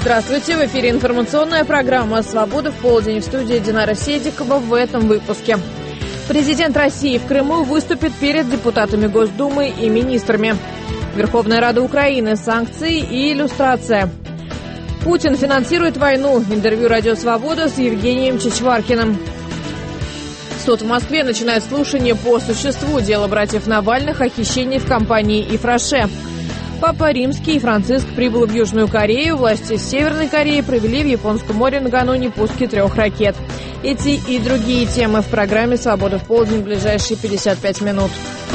Здравствуйте, в эфире информационная программа «Свобода в полдень». В студии Динара Седикова. В этом выпуске. Президент России в Крыму выступит перед депутатами Госдумы и министрами. Верховная Рада Украины, санкции и иллюстрация. Путин финансирует войну. Интервью «Радио Свобода» с Евгением Чичваркиным. Суд в Москве начинает слушание по существу дела братьев Навальных о хищении в компании «Ифраше». Папа Римский и Франциск прибыл в Южную Корею. Власти Северной Кореи провели в Японском море накануне пуски 3 ракет. Эти и другие темы в программе «Свобода в полдень» в ближайшие 55 минут.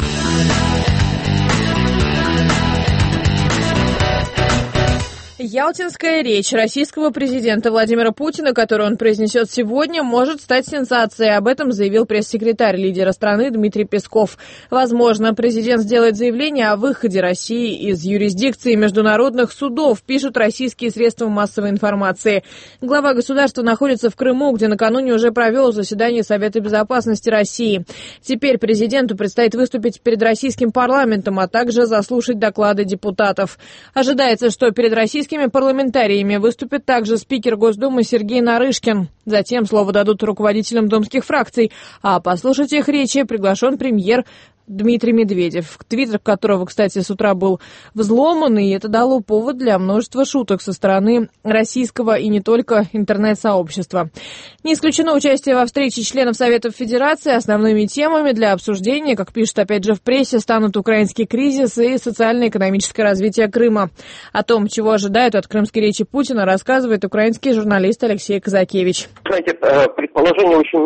Ялтинская речь российского президента Владимира Путина, которую он произнесет сегодня, может стать сенсацией. Об этом заявил пресс-секретарь лидера страны Дмитрий Песков. Возможно, президент сделает заявление о выходе России из юрисдикции международных судов, пишут российские средства массовой информации. Глава государства находится в Крыму, где накануне уже провел заседание Совета безопасности России. Теперь президенту предстоит выступить перед российским парламентом, а также заслушать доклады депутатов. Ожидается, что перед российскими парламентариями выступит также спикер Госдумы Сергей Нарышкин. Затем слово дадут руководителям думских фракций, а послушать их речи приглашен премьер Дмитрий Медведев, твиттер которого, кстати, с утра был взломан, и это дало повод для множества шуток со стороны российского и не только интернет-сообщества. Не исключено участие во встрече членов Советов Федерации. Основными темами для обсуждения, как пишут опять же в прессе, станут украинский кризис и социально-экономическое развитие Крыма. О том, чего ожидают от крымской речи Путина, рассказывает украинский журналист Алексей Казакевич. Знаете, предположений очень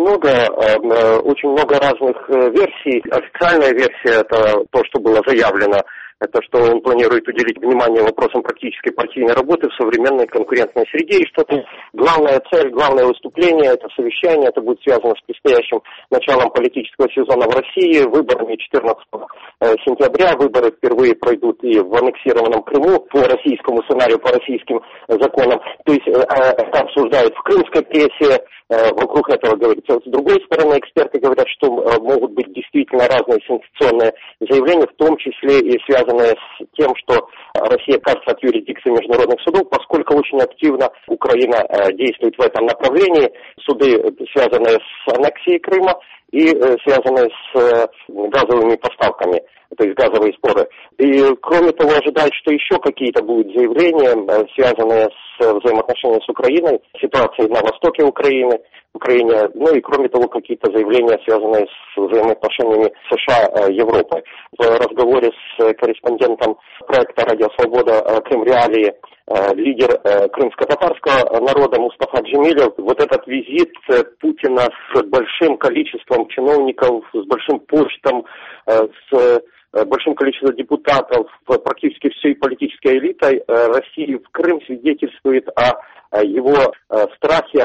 много разных версий. Официальная версия – это то, что было заявлено. Это что он планирует уделить внимание вопросам практической партийной работы в современной конкурентной среде. И что-то главная цель, главное выступление, это совещание, это будет связано с предстоящим началом политического сезона в России, выборами 14 сентября. Выборы впервые пройдут и в аннексированном Крыму по российскому сценарию, по российским законам. То есть это обсуждают в крымской прессе, вокруг этого говорится. С другой стороны, эксперты говорят, что могут быть действительно разные сенсационные заявления, в том числе и связанные с тем, что Россия кажется от юрисдикции международных судов, поскольку очень активно Украина действует в этом направлении. Суды, связанные с аннексией Крыма и связанные с газовыми поставками, то есть газовые споры. И кроме того, ожидают, что еще какие-то будут заявления, связанные с взаимоотношениями с Украиной, ситуацией на востоке Украины, ну и кроме того, какие-то заявления, связанные с взаимоотношениями США и Европы. В разговоре с корреспондентом проекта «Радио Свобода. Крым-Реалии» лидер крымско-татарского народа Мустафа Джемилев, вот этот визит Путина с большим количеством чиновников, с большим почтом, с большим количеством депутатов, практически всей политической элитой России в Крым свидетельствует о его страхе,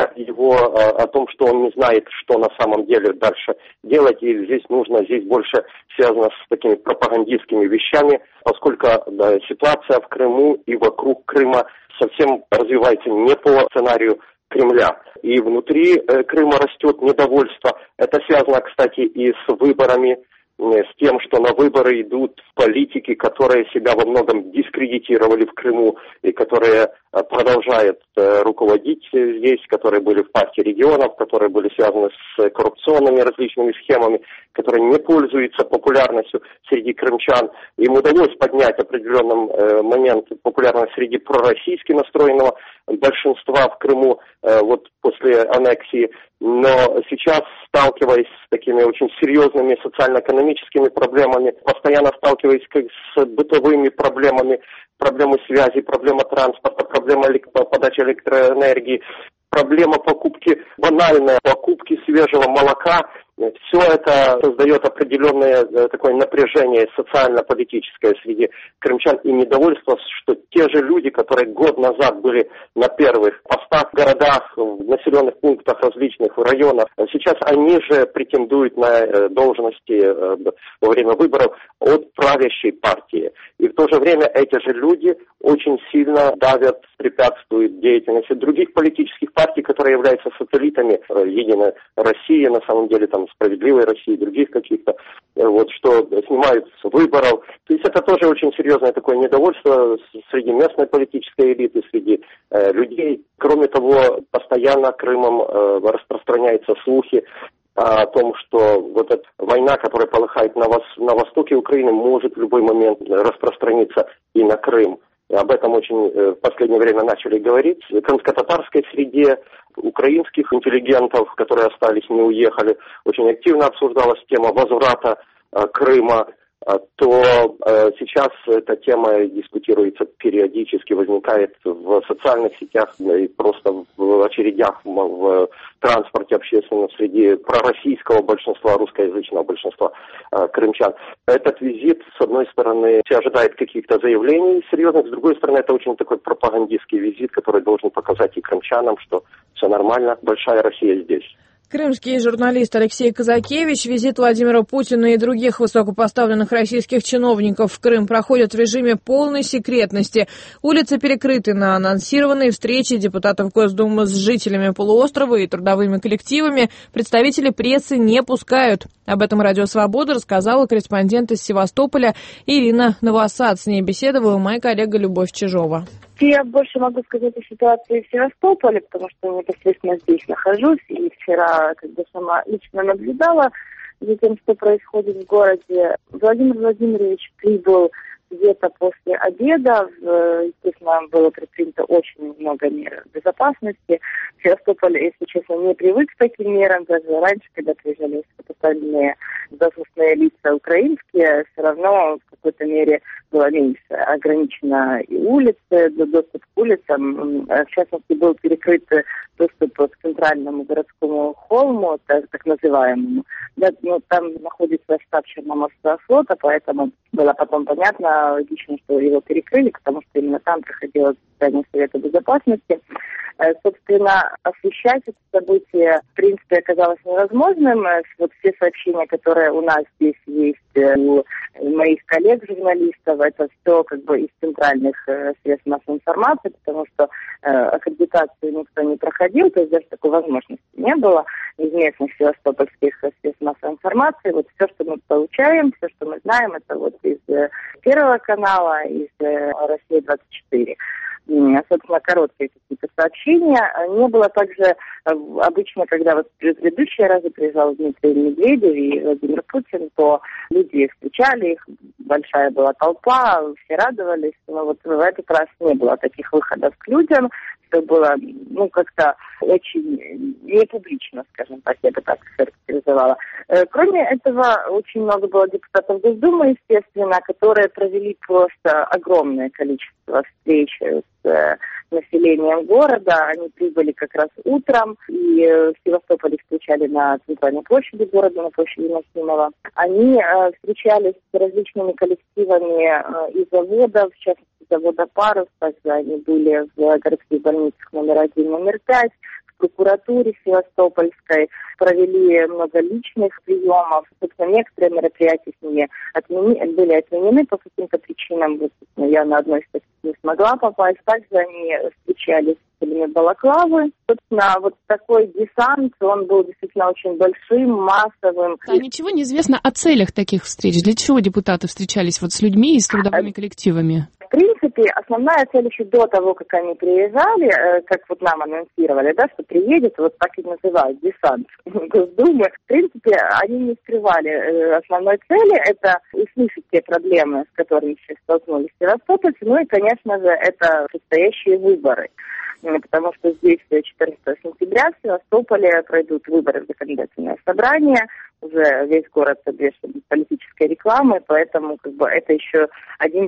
о том, что он не знает, что на самом деле дальше делать, и здесь больше связано с такими пропагандистскими вещами, поскольку ситуация в Крыму и вокруг Крыма совсем развивается не по сценарию Кремля. И внутри Крыма растет недовольство. Это связано, кстати, и с выборами, с тем, что на выборы идут политики, которые себя во многом дискредитировали в Крыму и которые продолжают руководить здесь, которые были в партии регионов, которые были связаны с коррупционными различными схемами, которые не пользуются популярностью среди крымчан. Им удалось поднять в определенном момент популярность среди пророссийски настроенного большинства в Крыму вот после аннексии. Но сейчас, сталкиваясь с такими очень серьезными социально-экономическими проблемами, постоянно сталкиваясь с бытовыми проблемами, проблемы связи, проблема транспорта, проблема подачи электроэнергии, проблема банальной покупки свежего молока, все это создает определенное такое напряжение социально-политическое среди крымчан и недовольство, что те же люди, которые год назад были на первых постах в городах, в населенных пунктах различных районах, сейчас они же претендуют на должности во время выборов от правящей партии. И И в то же время эти же люди очень сильно давят, препятствуют деятельности других политических партий, которые являются сателлитами Единой России, на самом деле там Справедливой России, других каких-то, вот, что снимают с выборов. То есть это тоже очень серьезное такое недовольство среди местной политической элиты, среди людей. Кроме того, постоянно Крымом распространяются слухи о том, что вот эта война, которая полыхает на востоке Украины, может в любой момент распространиться и на Крым. И об этом очень в последнее время начали говорить. В крымско-татарской среде украинских интеллигентов, которые остались, не уехали, очень активно обсуждалась тема возврата Крыма. То сейчас эта тема дискутируется периодически, возникает в социальных сетях и просто в очередях в транспорте общественном среди пророссийского большинства, русскоязычного большинства крымчан. Этот визит, с одной стороны, ожидает каких-то заявлений серьезных, с другой стороны, это очень такой пропагандистский визит, который должен показать и крымчанам, что все нормально, большая Россия здесь. Крымский журналист Алексей Казакевич. Визит Владимира Путина и других высокопоставленных российских чиновников в Крым проходит в режиме полной секретности. Улицы перекрыты на анонсированные встречи депутатов Госдумы с жителями полуострова и трудовыми коллективами. Представители прессы не пускают. Об этом Радио Свобода рассказала корреспондент из Севастополя Ирина Новосад. С ней беседовала моя коллега Любовь Чижова. Я больше могу сказать о ситуации в Севастополе, потому что непосредственно здесь нахожусь, и вчера сама лично наблюдала за тем, что происходит в городе. Владимир Владимирович прибыл где-то после обеда. Естественно, было предпринято очень много мер безопасности. Севастополь, если честно, не привык к таким мерам. Даже раньше, когда приезжали высокопоставленные должностные лица украинские, все равно в какой-то мере было меньше. Ограничено и улицы, доступ к улицам. В частности, был перекрыт доступ к центральному городскому холму, так называемому. Да, но там находится штаб Черноморского флота, поэтому было потом понятно, логично, что его перекрыли, потому что именно там проходило заседание Совета Безопасности. Собственно, освещать это событие, в принципе, оказалось невозможным. Вот все сообщения, которые у нас здесь есть, у моих коллег-журналистов, это все из центральных средств массовой информации, потому что аккредитацию никто не проходил, то есть даже такой возможности не было из местных севастопольских средств массовой информации. Вот все, что мы получаем, все, что мы знаем, это вот из Первого канала, из России-24. Собственно, короткие какие-то сообщения. Не было также обычно, когда вот в предыдущие разы приезжал Дмитрий Медведев и Владимир Путин, то люди встречали их, большая была толпа, все радовались, но вот в этот раз не было таких выходов к людям. Все было, как-то очень непублично, скажем так, я бы так характеризовала. Кроме этого, очень много было депутатов Госдумы, естественно, которые провели просто огромное количество встреч с населением города. Они прибыли как раз утром, и в Севастополе встречали на центральной площади города, на площади Максимова. Они встречались с различными коллективами из заводов, в частности, завода «Парус», также они были в городских больницах номер 1, номер 5, в прокуратуре Севастопольской, провели много личных приемов. Собственно, некоторые мероприятия с ними были отменены по каким-то причинам. Вот, я на одной из таких не смогла попасть. Также они встречались с целями балаклавы. Собственно, вот такой десант, он был действительно очень большим, массовым. А ничего не известно о целях таких встреч? Для чего депутаты встречались с людьми и с трудовыми коллективами? В принципе, основная цель еще до того, как они приезжали, как вот нам анонсировали, что приедет, вот так и называют, десант Госдумы. В принципе, они не скрывали основной цели, это услышать те проблемы, с которыми сейчас столкнулись севастопольцы, и, конечно же, это предстоящие выборы. Потому что здесь 14 сентября в Севастополе пройдут выборы в законодательное собрание, уже весь город обвешан политической рекламой, поэтому это еще один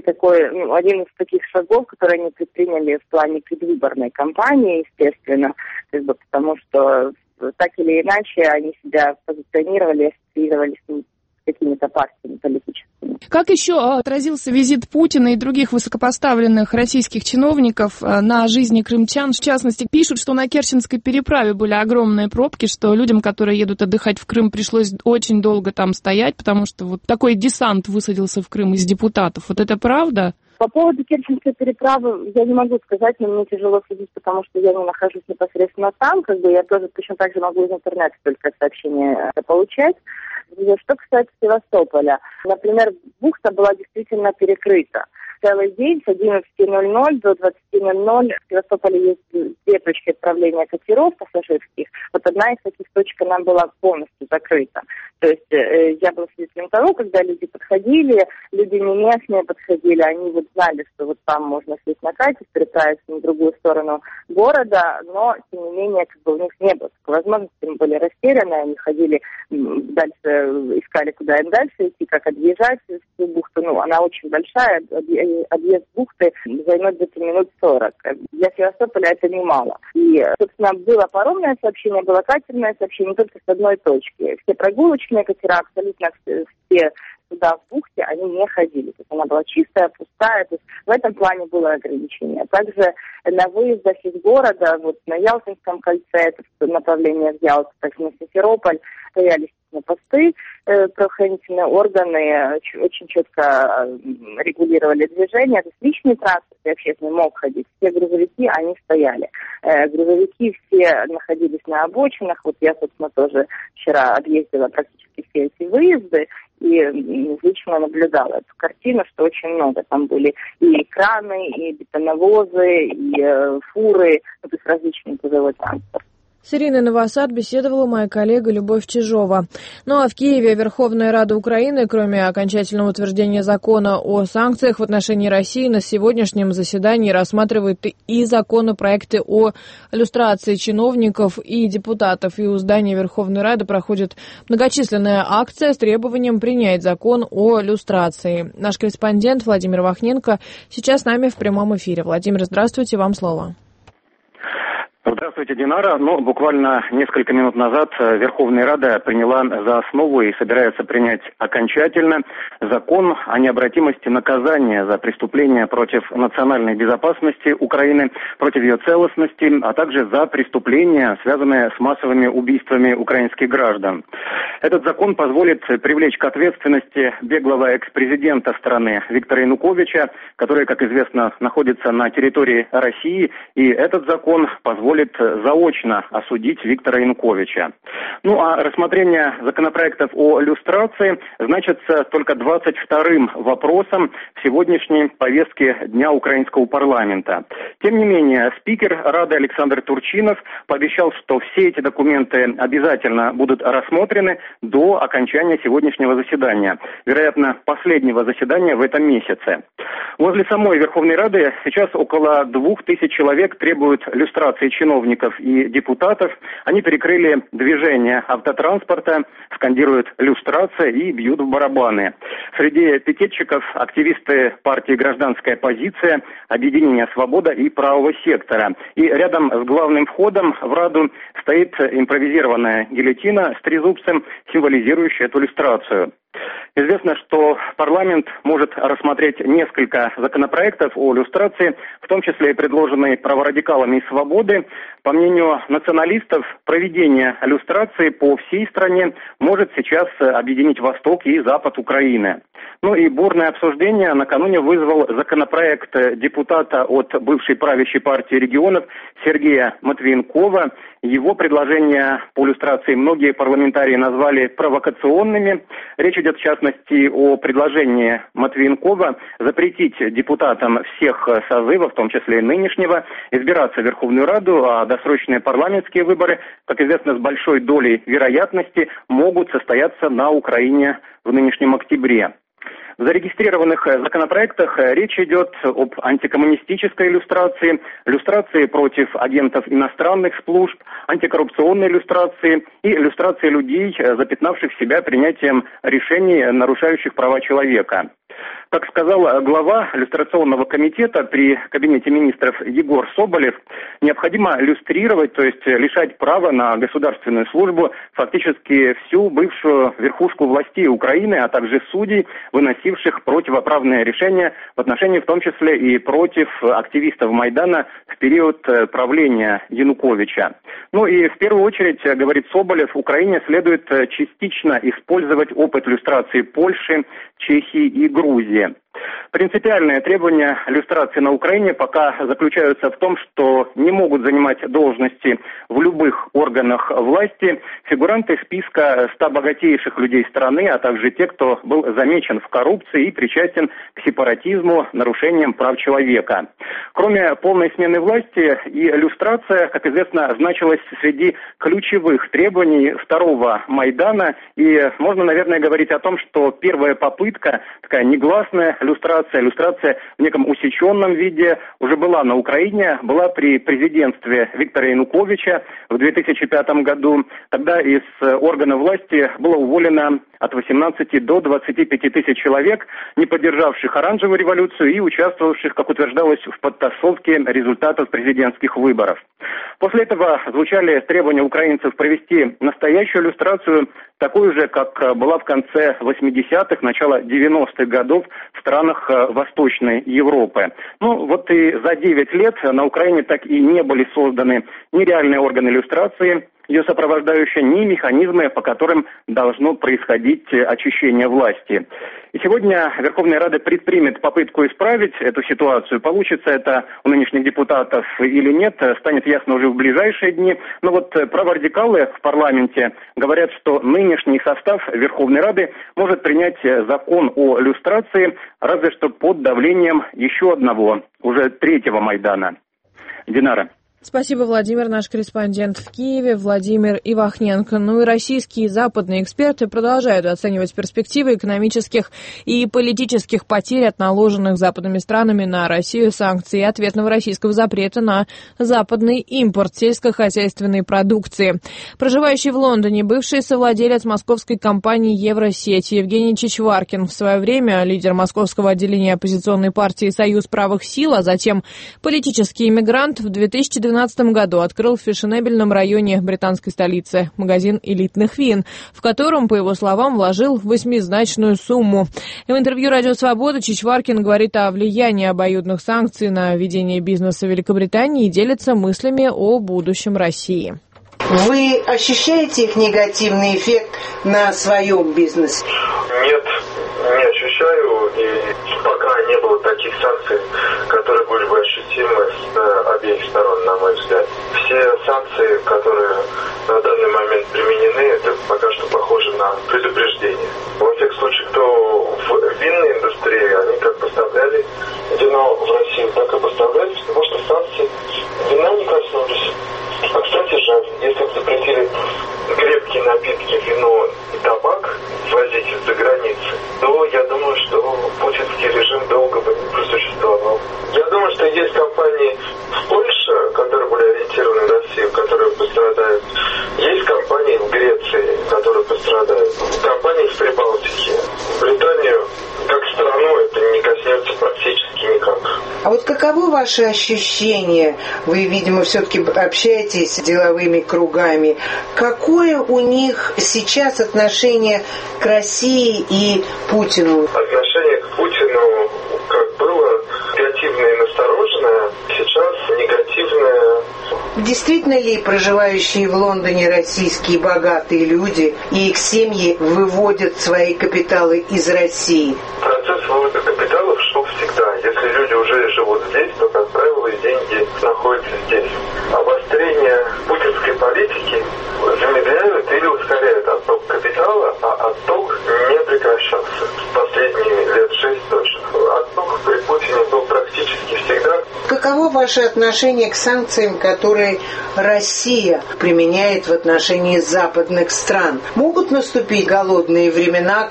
из таких шагов, которые они предприняли в плане предвыборной кампании, естественно, потому что так или иначе они себя позиционировали, ассоциировали с какими-то партиями политическими. Как еще отразился визит Путина и других высокопоставленных российских чиновников на жизни крымчан? В частности, пишут, что на Керченской переправе были огромные пробки, что людям, которые едут отдыхать в Крым, пришлось очень долго там стоять, потому что вот такой десант высадился в Крым из депутатов. Вот это правда? По поводу Керченской переправы я не могу сказать, но мне тяжело судить, потому что я не нахожусь непосредственно там. Я тоже точно так же могу из интернета только сообщения получать. Что касается Севастополя, например, бухта была действительно перекрыта. Целый день с 11:00 до 20:00 в Севастополе есть 2 точки отправления катеров пассажирских. Вот одна из таких точек, она была полностью закрыта. То есть я была свидетелем того, когда люди подходили, люди не местные подходили, они вот знали, что вот там можно сесть на катер, переправиться на другую сторону города, но тем не менее у них не было такой возможности, они были растеряны, они ходили дальше, искали, куда им дальше идти, как отъезжать в всю бухту. Она очень большая, объезд бухты займет где-то минут 40. Для Севастополя это немало. И, собственно, было паромное сообщение, было катерное сообщение только с одной точки. Все прогулочные катера, абсолютно все сюда в бухте, они не ходили. То есть она была чистая, пустая. То есть в этом плане было ограничение. Также на выездах из города, вот на Ялтинском кольце, это направление в Ялту, также на Симферополь, стояли посты, правоохранительные органы очень четко регулировали движение. То есть личный транспорт и общественный мог ходить. Все грузовики, они стояли. Грузовики все находились на обочинах. Вот я, собственно, тоже вчера объездила практически все эти выезды и лично наблюдала эту картину, что очень много. Там были и краны, и бетоновозы, и фуры, то есть различный грузовой транспорт. С Ириной Новосад беседовала моя коллега Любовь Чижова. Ну а в Киеве Верховная Рада Украины, кроме окончательного утверждения закона о санкциях в отношении России, на сегодняшнем заседании рассматривает и законопроекты о люстрации чиновников и депутатов. И у здания Верховной Рады проходит многочисленная акция с требованием принять закон о люстрации. Наш корреспондент Владимир Вахненко сейчас с нами в прямом эфире. Владимир, здравствуйте, вам слово. Здравствуйте, Динара. Буквально несколько минут назад Верховная Рада приняла за основу и собирается принять окончательно закон о необратимости наказания за преступления против национальной безопасности Украины, против ее целостности, а также за преступления, связанные с массовыми убийствами украинских граждан. Этот закон позволит привлечь к ответственности беглого экс-президента страны Виктора Януковича, который, как известно, находится на территории России, и этот закон позволит заочно осудить Виктора Януковича. А рассмотрение законопроектов о люстрации значится только 22-м вопросом в сегодняшней повестке Дня украинского парламента. Тем не менее, спикер Рады Александр Турчинов пообещал, что все эти документы обязательно будут рассмотрены до окончания сегодняшнего заседания, вероятно, последнего заседания в этом месяце. Возле самой Верховной Рады сейчас около 2000 человек требуют люстрации чиновников и депутатов. Они перекрыли движение автотранспорта, скандируют «люстрация» и бьют в барабаны. Среди пикетчиков активисты партии «Гражданская позиция», объединения «Свобода» и «Правого сектора». И рядом с главным входом в Раду стоит импровизированная гильотина с трезубцем, символизирующая эту люстрацию. Известно, что парламент может рассмотреть несколько законопроектов о люстрации, в том числе и предложенные праворадикалами из «Свободы». По мнению националистов, проведение люстрации по всей стране может сейчас объединить Восток и Запад Украины. И бурное обсуждение накануне вызвал законопроект депутата от бывшей правящей партии регионов Сергея Матвиенкова. Его предложения по люстрации многие парламентарии назвали провокационными. Речь идет, в частности, о предложении Матвиенкова запретить депутатам всех созывов, в том числе и нынешнего, избираться в Верховную Раду, а досрочные парламентские выборы, как известно, с большой долей вероятности могут состояться на Украине в нынешнем октябре. В зарегистрированных законопроектах речь идет об антикоммунистической люстрации, люстрации против агентов иностранных служб, антикоррупционной люстрации и люстрации людей, запятнавших себя принятием решений, нарушающих права человека. Как сказал глава люстрационного комитета при Кабинете министров Егор Соболев, необходимо люстрировать, то есть лишать права на государственную службу фактически всю бывшую верхушку властей Украины, а также судей, выносивших противоправные решения в отношении в том числе и против активистов Майдана в период правления Януковича. Ну и в первую очередь, говорит Соболев, Украине следует частично использовать опыт люстрации Польши, Чехии и Грузии. Принципиальные требования люстрации на Украине пока заключаются в том, что не могут занимать должности в любых органах власти фигуранты списка 100 богатейших людей страны, а также те, кто был замечен в коррупции и причастен к сепаратизму, нарушениям прав человека. Кроме полной смены власти, и люстрация, как известно, значилась среди ключевых требований второго Майдана, и можно, наверное, говорить о том, что первая попытка, такая негласная люстрация в неком усеченном виде уже была на Украине, была при президентстве Виктора Януковича в 2005 году. Тогда из органов власти было уволено от 18 до 25 тысяч человек, не поддержавших оранжевую революцию и участвовавших, как утверждалось, в подтасовке результатов президентских выборов. После этого звучали требования украинцев провести настоящую люстрацию, такую же, как была в конце 80-х, начало 90-х годов в странах Восточной Европы. Ну, вот и за 9 лет на Украине так и не были созданы ни реальные органы люстрации, ее сопровождающие, ни механизмы, по которым должно происходить очищение власти. И сегодня Верховная Рада предпримет попытку исправить эту ситуацию. Получится это у нынешних депутатов или нет, станет ясно уже в ближайшие дни. Но вот праворадикалы в парламенте говорят, что нынешний состав Верховной Рады может принять закон о люстрации, разве что под давлением еще одного, уже третьего Майдана. Динара. Спасибо, Владимир, наш корреспондент в Киеве, Владимир Ивахненко. Ну и российские и западные эксперты продолжают оценивать перспективы экономических и политических потерь от наложенных западными странами на Россию санкций и ответного российского запрета на западный импорт сельскохозяйственной продукции. Проживающий в Лондоне бывший совладелец московской компании «Евросеть» Евгений Чичваркин, в свое время лидер московского отделения оппозиционной партии «Союз правых сил», а затем политический иммигрант, в 2012 году открыл в фешенебельном районе британской столицы магазин элитных вин, в котором, по его словам, вложил 8-значную сумму. И в интервью «Радио Свобода» Чичваркин говорит о влиянии обоюдных санкций на ведение бизнеса в Великобритании и делится мыслями о будущем России. Вы ощущаете их негативный эффект на своем бизнесе? Нет, не ощущаю, и пока не было таких санкций, которые были бы ощутимы с обеих сторон, на мой взгляд. Все санкции, которые на данный момент применены, это пока что похоже на предупреждение. Во всяком случае, кто в винной индустрии, они как поставляли вино в Россию, так и поставляли, потому что санкции вина не коснулись. А, кстати, жаль, если бы запретили крепкие напитки, вино и табак возить из-за границы, то я думаю, что путинский режим долго бы не просуществовал. Я думаю, что есть компании в Польше, которые были ориентированы на Россию, которые пострадают. Есть компании в Греции, которые пострадают. Компании в Прибалтике. Британию как страну это не коснется практически никак. А вот каково ваши ощущения? Вы, видимо, все-таки общаетесь с деловыми кругами. Какое у них сейчас отношение к России и Путину? Отношение к Путину как было негативное и настороженное, сейчас негативное. Действительно ли проживающие в Лондоне российские богатые люди и их семьи выводят свои капиталы из России? Процесс вывода капиталов шел всегда. Если люди уже живут здесь, то, как правило, и деньги находятся здесь. Обострение путинской политики замедляют или ускоряют отток капитала, а отток не прекращался. Последние лет 6 точно. Отток при Путине был практически всегда. Каково ваше отношение к санкциям, которые Россия применяет в отношении западных стран? Могут наступить голодные времена?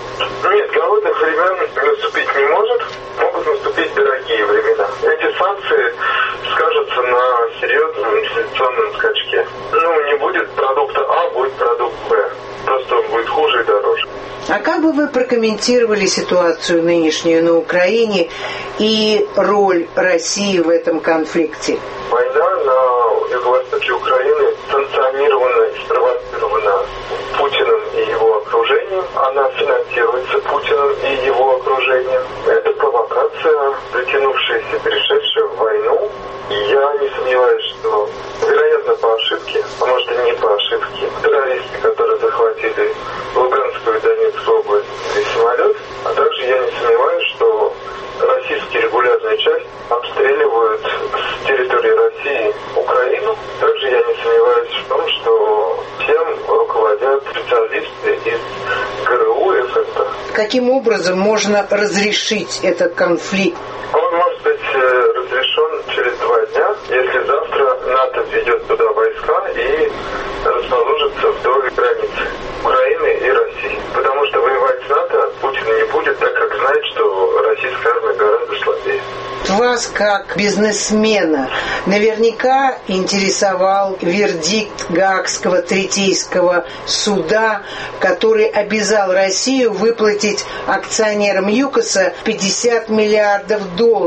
Нет, голодных времен наступить не может. Могут наступить дорогие времена. Эти санкции скажутся на серьезном инфляционном скачке. Не будет продукта А, будет продукт Б. Просто он будет хуже и дороже. А как бы вы прокомментировали ситуацию нынешнюю на Украине и роль России в этом конфликте? Война на юго-востоке Украины санкционирована и спровоцирована Путиным и его окружением. Она финансируется Путиным и его окружением. Это провокация, затянувшаяся, перешедшая в войну. И я не сомневаюсь, что, вероятно, по ошибке, а может и не по ошибке, террористы, которые захватили Луганскую и Донецкую область и самолет, а также я не сомневаюсь, что российские регулярные части обстреливают с территории России Украину. Также я не сомневаюсь в том, что всем руководят специалисты из ГРУ и ФСБ. Каким образом можно разрешить этот конфликт? Он может быть разрешен через 2 дня, если завтра НАТО введет туда войска и расположится вдоль границы Украины и России. Потому что воевать с НАТО Путин не будет, так как знает, что российская армия гораздо слабее. Вас, как бизнесмена, наверняка интересовал вердикт Гаагского третейского суда, который обязал Россию выплатить акционерам ЮКОСа $50 миллиардов.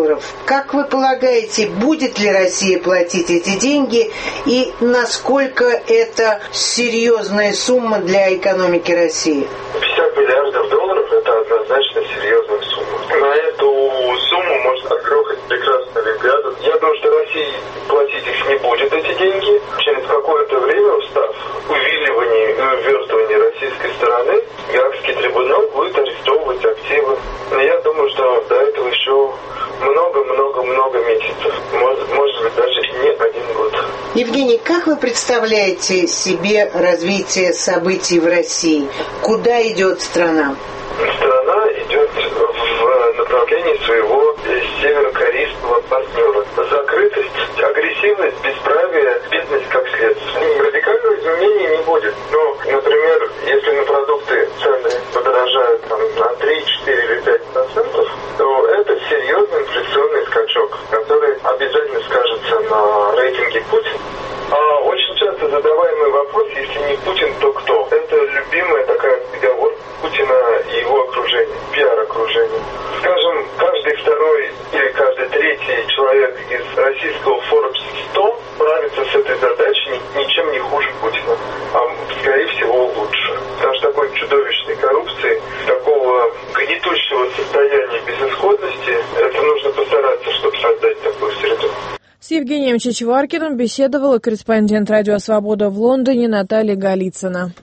Как вы полагаете, будет ли Россия платить эти деньги и насколько это серьезная сумма для экономики России? $50 миллиардов – это однозначно серьезная сумма. На эту сумму можно отгрохать прекрасную Олимпиаду. Я думаю, что Россия платить их не будет, эти деньги. Через какое-то время, устав увиливания и увертывания российской стороны, Гаагский трибунал будет арестовывать активы. Но я думаю, что до этого еще много-много-много месяцев. Может быть, даже не 1 год. Евгений, как вы представляете себе развитие событий в России? Куда идет страна? Страна идет в направлении своего северокорейского партнера. Закрытость, агрессивность, бесправие, бедность как следствие. Радикальных изменений не будет. Но, например, если на продукты цены подорожают на 3, 4 или 5%, то это серьезный инфляционный скачок, который обязательно скажется на рейтинге Путина. Очень часто задаваемый вопрос, если не Путин, то кто? Это любимая такая договор Путина и его окружения, пиар-окружения. Скажем, каждый второй или каждый третий человек из российского Forbes 100 справится с этой задачей ничем не хуже Путина, а скорее всего лучше. Потому что такой чудовищной коррупции, такого гнетущего состояния безысходности, это нужно постараться, чтобы создать такую среду. С Евгением Чичваркиным беседовала корреспондент «Радио Свобода» в Лондоне Наталья Голицына.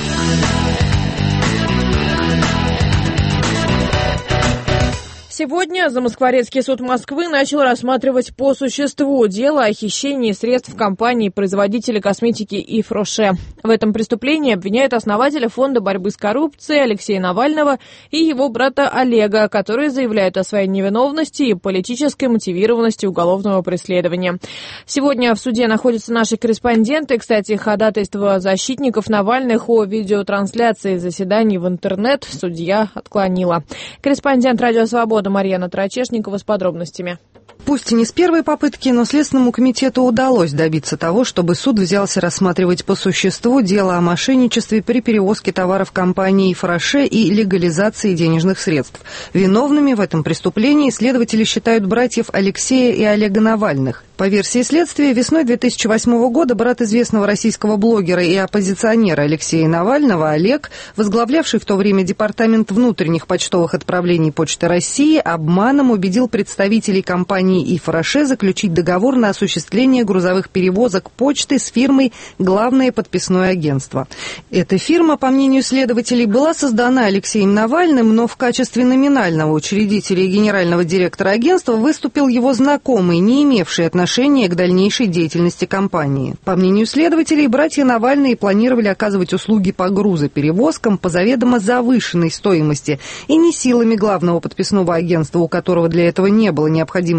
Сегодня Замоскворецкий суд Москвы начал рассматривать по существу дело о хищении средств компании-производителя косметики Ив Роше. В этом преступлении обвиняют основателя Фонда борьбы с коррупцией Алексея Навального и его брата Олега, которые заявляют о своей невиновности и политической мотивированности уголовного преследования. Сегодня в суде находятся наши корреспонденты. Кстати, ходатайство защитников Навальных о видеотрансляции заседаний в интернет судья отклонила. Корреспондент «Радио Свобода» Марьяна Трачешникова с подробностями. Пусть и не с первой попытки, но Следственному комитету удалось добиться того, чтобы суд взялся рассматривать по существу дело о мошенничестве при перевозке товаров компании Ив Роше и легализации денежных средств. Виновными в этом преступлении следователи считают братьев Алексея и Олега Навальных. По версии следствия, весной 2008 года брат известного российского блогера и оппозиционера Алексея Навального, Олег, возглавлявший в то время департамент внутренних почтовых отправлений Почты России, обманом убедил представителей компании Ив Роше заключить договор на осуществление грузовых перевозок почты с фирмой «Главное подписное агентство». Эта фирма, по мнению следователей, была создана Алексеем Навальным, но в качестве номинального учредителя и генерального директора агентства выступил его знакомый, не имевший отношения к дальнейшей деятельности компании. По мнению следователей, братья Навальные планировали оказывать услуги по грузоперевозкам по заведомо завышенной стоимости и не силами Главного подписного агентства, у которого для этого не было необходимых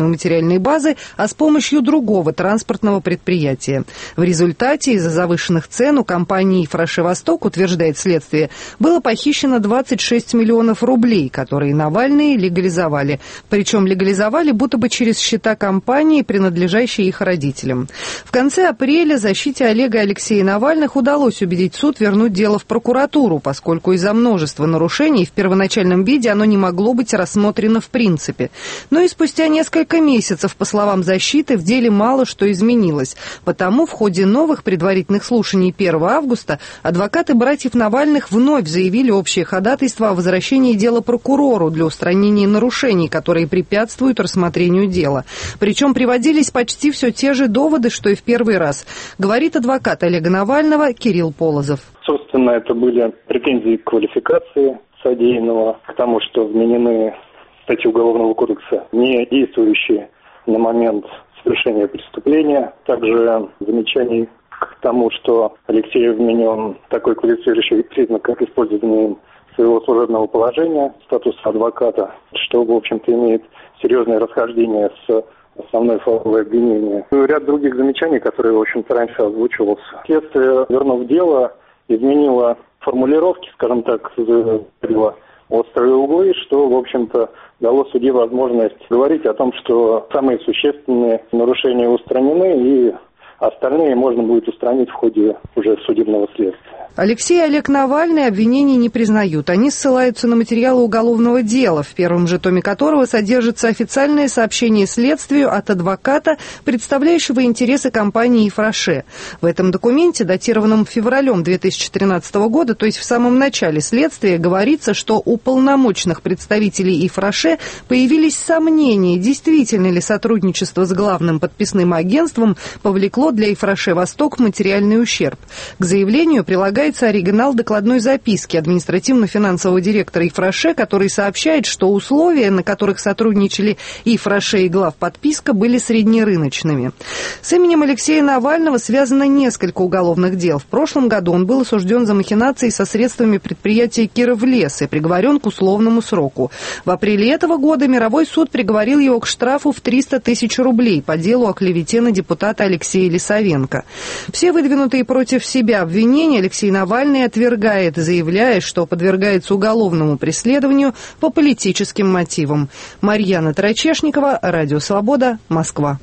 одной материальной базы, а с помощью другого транспортного предприятия. В результате из-за завышенных цен у компании «Фраше Восток», утверждает следствие, было похищено 26 миллионов рублей, которые Навальные легализовали. Причем легализовали будто бы через счета компании, принадлежащие их родителям. В конце апреля защите Олега и Алексея Навальных удалось убедить суд вернуть дело в прокуратуру, поскольку из-за множества нарушений в первоначальном виде оно не могло быть рассмотрено в принципе. Но и спустя несколько месяцев, по словам защиты, в деле мало что изменилось. Потому в ходе новых предварительных слушаний 1 августа адвокаты братьев Навальных вновь заявили общее ходатайство о возвращении дела прокурору для устранения нарушений, которые препятствуют рассмотрению дела. Причем приводились почти все те же доводы, что и в первый раз, говорит адвокат Олега Навального Кирилл Полозов. Собственно, это были претензии к квалификации содеянного, к тому, что вменены статьи Уголовного кодекса, не действующие на момент совершения преступления. Также замечаний к тому, что Алексею вменен такой квалифицирующий признак, как использование им своего служебного положения, статуса адвоката, что, в общем-то, имеет серьезное расхождение с основной фактовое обвинение. И ряд других замечаний, которые, в общем-то, раньше озвучивался. Следствие, вернув дело, изменило формулировки, скажем так, заявило острые углы, что, в общем-то, дало судье возможность говорить о том, что самые существенные нарушения устранены, и остальные можно будет устранить в ходе уже судебного следствия. Алексей и Олег Навальный обвинений не признают. Они ссылаются на материалы уголовного дела, в первом же томе которого содержится официальное сообщение следствию от адвоката, представляющего интересы компании «Фраше». В этом документе, датированном февралем 2013 года, то есть в самом начале следствия, говорится, что у полномочных представителей «Фраше» появились сомнения, действительно ли сотрудничество с главным подписным агентством повлекло для «Фраше Восток» материальный ущерб. К заявлению прилагается оригинал докладной записки административно-финансового директора «Фраше», который сообщает, что условия, на которых сотрудничали «Фраше» и главподписка, были среднерыночными. С именем Алексея Навального связано несколько уголовных дел. В прошлом году он был осужден за махинации со средствами предприятия «Кировлес» и приговорен к условному сроку. В апреле этого года мировой суд приговорил его к штрафу в 300 тысяч рублей по делу о клевете на депутата Алексея Лисовенко. Все выдвинутые против себя обвинения Алексей Навальный отвергает, заявляя, что подвергается уголовному преследованию по политическим мотивам. Марьяна Тарачешникова, Радио Свобода, Москва.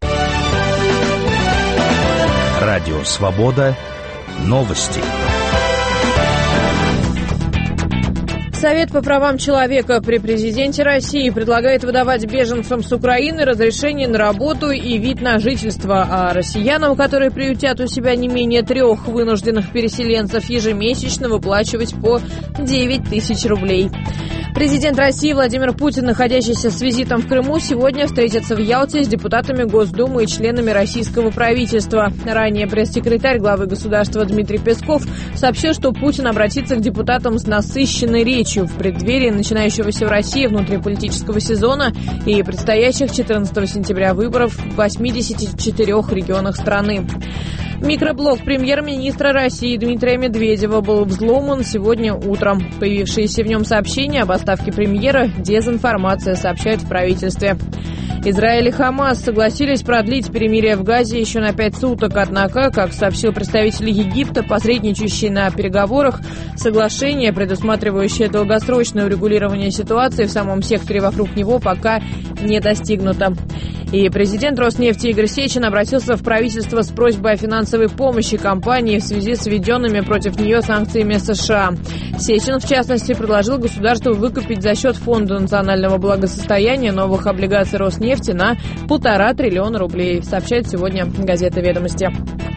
Радио Свобода. Новости. Совет по правам человека при президенте России предлагает выдавать беженцам с Украины разрешение на работу и вид на жительство, а россиянам, которые приютят у себя не менее 3 вынужденных переселенцев, ежемесячно выплачивать по 9 тысяч рублей. Президент России Владимир Путин, находящийся с визитом в Крыму, сегодня встретится в Ялте с депутатами Госдумы и членами российского правительства. Ранее пресс-секретарь главы государства Дмитрий Песков сообщил, что Путин обратится к депутатам с насыщенной речью в преддверии начинающегося в России внутриполитического сезона и предстоящих 14 сентября выборов в 84 регионах страны. Микроблог премьер-министра России Дмитрия Медведева был взломан сегодня утром. Появившиеся в нем сообщения об отставке премьера – дезинформация, сообщают в правительстве. Израиль и Хамас согласились продлить перемирие в Газе еще на 5 суток. Однако, как сообщил представитель Египта, посредничающий на переговорах, соглашение, предусматривающее долгосрочное урегулирование ситуации в самом секторе вокруг него, пока не достигнуто. И президент Роснефти Игорь Сечин обратился в правительство с просьбой о финансовой помощи компании в связи с введенными против нее санкциями США. Сечин, в частности, предложил государству выкупить за счет Фонда национального благосостояния новых облигаций Роснефти на 1,5 триллиона рублей, сообщает сегодня газета «Ведомости».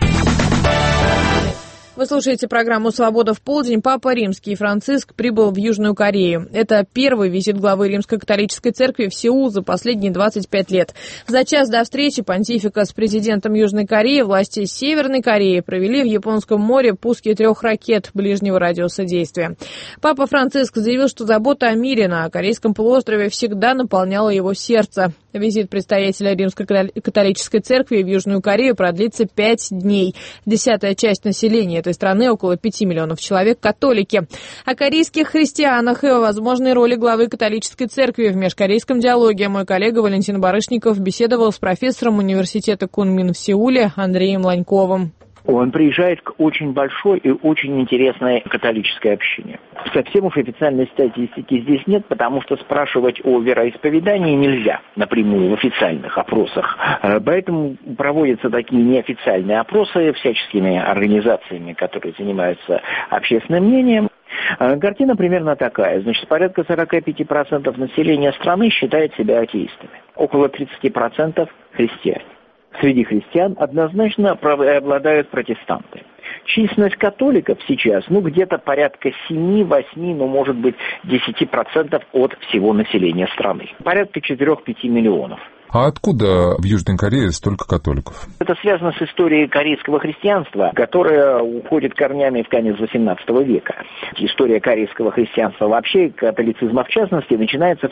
Вы слушаете программу «Свобода в полдень». Папа Римский Франциск прибыл в Южную Корею. Это первый визит главы Римской католической церкви в Сеул за последние 25 лет. За час до встречи понтифика с президентом Южной Кореи власти Северной Кореи провели в Японском море пуски 3 ракет ближнего радиуса действия. Папа Франциск заявил, что забота о мире на Корейском полуострове всегда наполняла его сердце. Визит предстоятеля Римско-католической церкви в Южную Корею продлится 5 дней. 10-я часть населения этой страны, около 5 миллионов человек, католики. О корейских христианах и о возможной роли главы католической церкви в межкорейском диалоге мой коллега Валентин Барышников беседовал с профессором университета Кунмин в Сеуле Андреем Ланьковым. Он приезжает к очень большой и очень интересной католической общине. Совсем уж официальной статистики здесь нет, потому что спрашивать о вероисповедании нельзя напрямую в официальных опросах. Поэтому проводятся такие неофициальные опросы всяческими организациями, которые занимаются общественным мнением. Картина примерно такая. Значит, порядка 45% населения страны считает себя атеистами. Около 30% христиане. Среди христиан однозначно преобладают протестанты. Численность католиков сейчас, где-то порядка 7-8, может быть, 10% от всего населения страны. Порядка 4-5 миллионов. А откуда в Южной Корее столько католиков? Это связано с историей корейского христианства, которая уходит корнями в конец XVIII века. История корейского христианства вообще, католицизма в частности, начинается в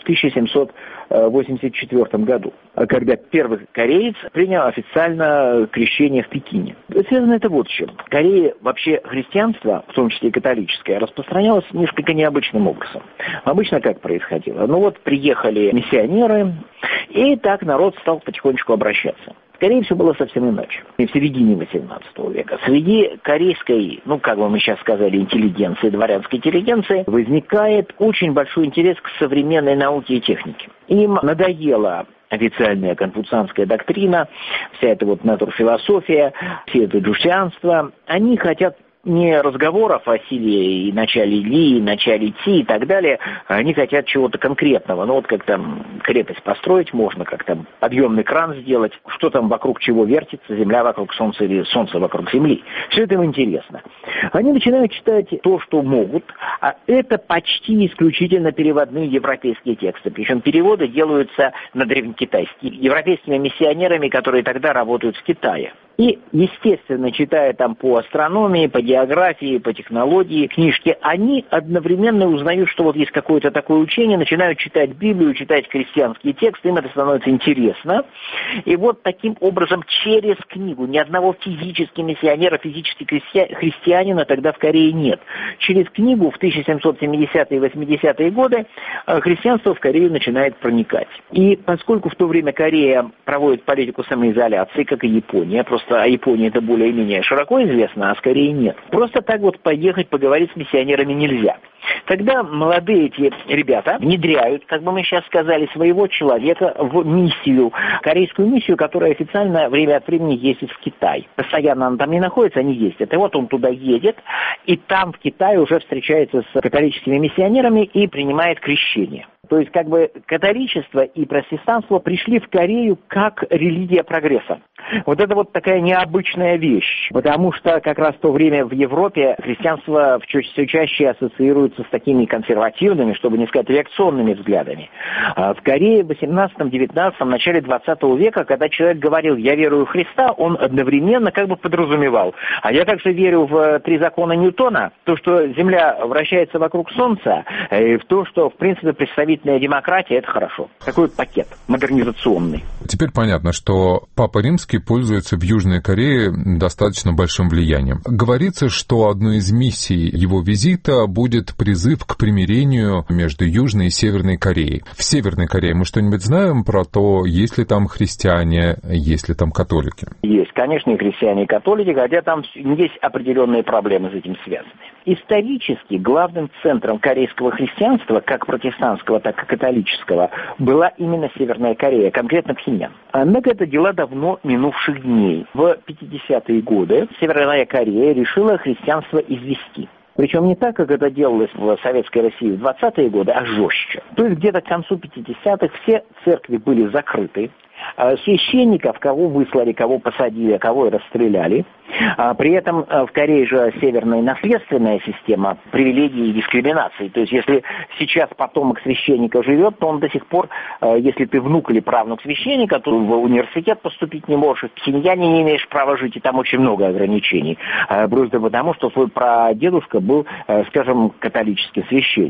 1784 году, когда первый кореец принял официально крещение в Пекине. Связано это вот с чем. В Корее вообще христианство, в том числе и католическое, распространялось несколько необычным образом. Обычно как происходило? Приехали миссионеры, и так народ стал потихонечку обращаться. В Корее все было совсем иначе. И в середине XVIII века среди корейской, как бы мы сейчас сказали, интеллигенции, дворянской интеллигенции, возникает очень большой интерес к современной науке и технике. Им надоела официальная конфуцианская доктрина, вся эта натурфилософия, все это джушианство. Они хотят не разговоров о силе и начале Ли, и начале Ти и так далее. Они хотят чего-то конкретного. Как там крепость построить можно, как там подъемный кран сделать, что там вокруг чего вертится, Земля вокруг Солнца или Солнце вокруг Земли. Все это им интересно. Они начинают читать то, что могут, а это почти исключительно переводные европейские тексты. Причем переводы делаются на древнекитайский европейскими миссионерами, которые тогда работают в Китае. И, естественно, читая там по астрономии, по географии, по технологии книжки, они одновременно узнают, что есть какое-то такое учение, начинают читать Библию, читать христианские тексты, им это становится интересно. И таким образом через книгу, ни одного физически миссионера, физически христианина тогда в Корее нет. Через книгу в 1770-е и 80-е годы христианство в Корею начинает проникать. И поскольку в то время Корея проводит политику самоизоляции, как и Япония, просто о Японии это более-менее широко известно, а скорее нет. Просто так поехать поговорить с миссионерами нельзя. Тогда молодые эти ребята внедряют, как бы мы сейчас сказали, своего человека в миссию, корейскую миссию, которая официально время от времени ездит в Китай. Постоянно она там не находится, они ездят. И он туда едет, и там в Китае уже встречается с католическими миссионерами и принимает крещение. То есть католичество и протестанство пришли в Корею как религия прогресса. Это такая необычная вещь, потому что как раз в то время в Европе христианство все чаще ассоциируется с такими консервативными, чтобы не сказать реакционными взглядами. А в Корее в 18-19, начале 20 века, когда человек говорил «я верую в Христа», он одновременно подразумевал: а я также верю в 3 закона Ньютона, то, что Земля вращается вокруг Солнца, и в то, что, в принципе, представительная демократия – это хорошо. Такой пакет модернизационный. Теперь понятно, что Папа Римский пользуется в Южной Корее достаточно большим влиянием. Говорится, что одной из миссий его визита будет призыв к примирению между Южной и Северной Кореей. В Северной Корее мы что-нибудь знаем про то, есть ли там христиане, есть ли там католики? Есть, конечно, и христиане, и католики, хотя там есть определенные проблемы с этим связаны. Исторически главным центром корейского христианства, как протестантского, так и католического, была именно Северная Корея, конкретно Пхеньян. Однако это дела давно минувших дней. В 50-е годы Северная Корея решила христианство извести. Причем не так, как это делалось в Советской России в 20-е годы, а жестче. То есть где-то к концу 50-х все церкви были закрыты. Священников, кого выслали, кого посадили, кого и расстреляли. При этом в Корее же северная наследственная система привилегий и дискриминации. То есть если сейчас потомок священника живет, то он до сих пор, если ты внук или правнук священника, то в университет поступить не можешь, в Пхеньяне не имеешь права жить, и там очень много ограничений. Просто потому, что твой прадедушка был, скажем, католическим священником.